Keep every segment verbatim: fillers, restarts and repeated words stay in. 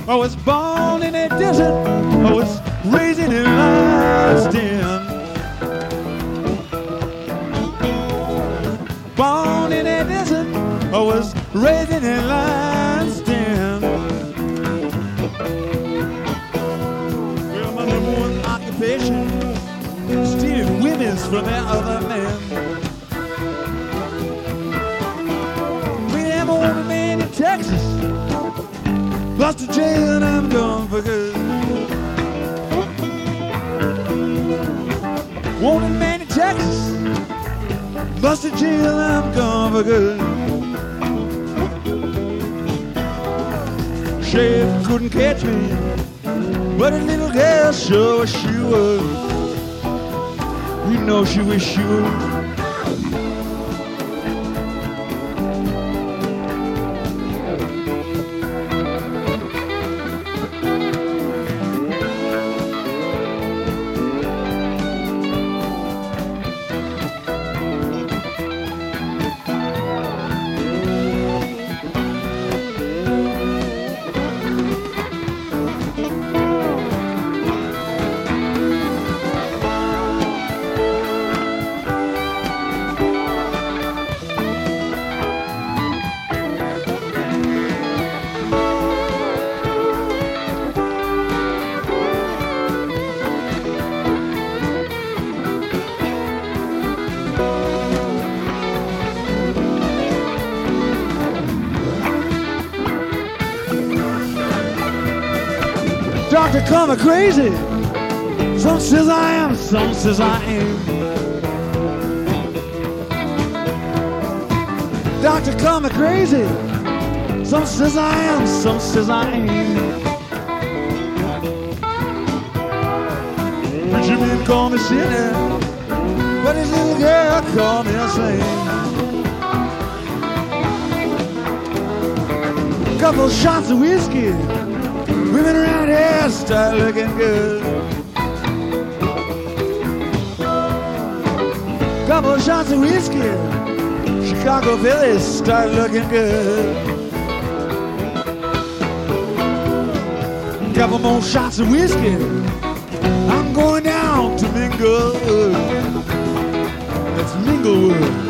I was born in a desert. I was raised in a lion's den. Born in a desert. I was raised in a lion's den. Well, my number one occupation, stealing women's from their other men. We have an old man in Texas, lost to jail and I'm gone for good. Wanted man in Texas, lost to jail and I'm gone for good. Sheriff couldn't catch me, but a little girl sure wish she would. You know she wish she would. Doctor call me crazy. Some says I am, some says I ain't. Doctor call me crazy. Some says I am, some says I ain't. Preacher man call me sinner, but his little girl call me a saint. Couple shots of whiskey, women around here start looking good. Couple shots of whiskey, Chicago Phillies start looking good. Couple more shots of whiskey, I'm going down to Minglewood. That's Minglewood.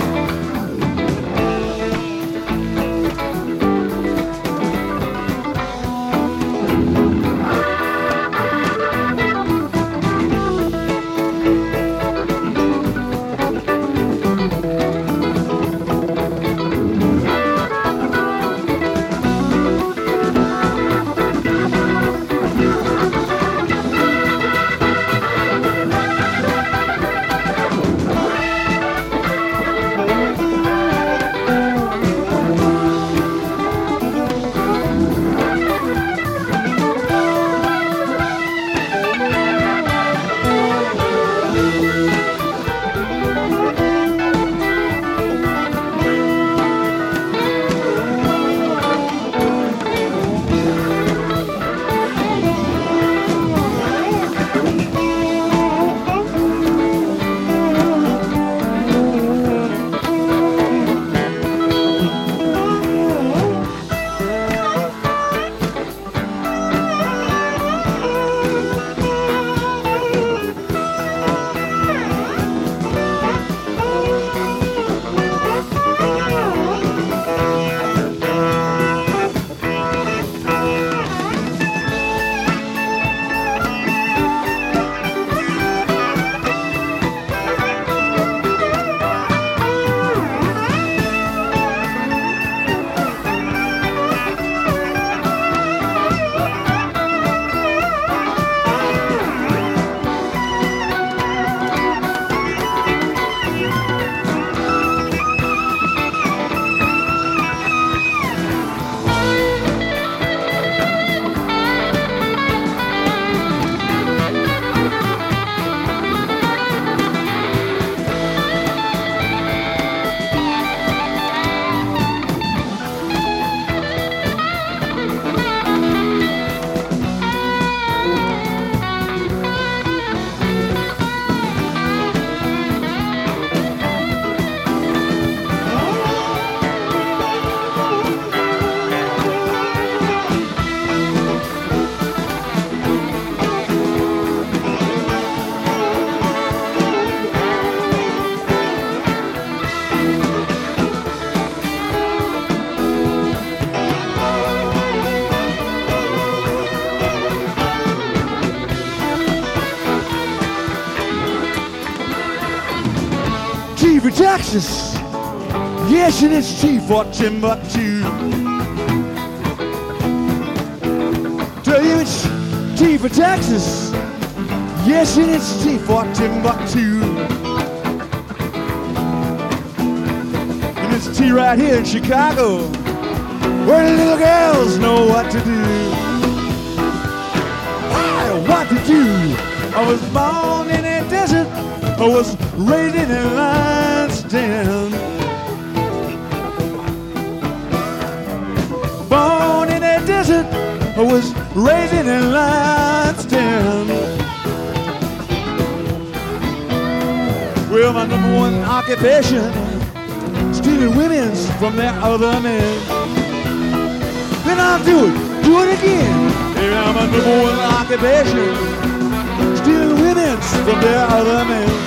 for Texas. Yes, and it's T for Timbuktu. Tell you it's T for Texas. Yes, and it's T for Timbuktu. And it's T right here in Chicago, where the little girls know what to do. Hi, what to do? I was born in a desert. I was raised in a lion's den. Born in a desert. I was raised in a lion's den. Well, my number one occupation, stealing women's from their other men. Then I'll do it, do it again. And now my number one occupation, stealing women's from their other men.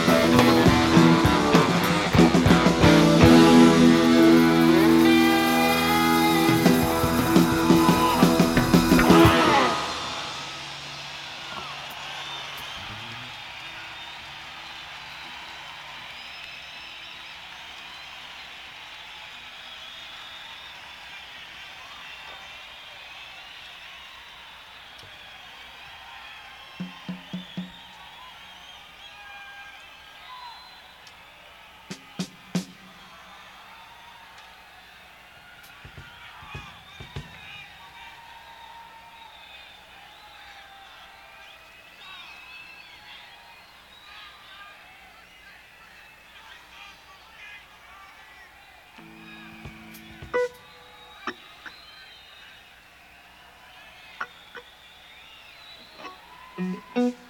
Mm-hmm.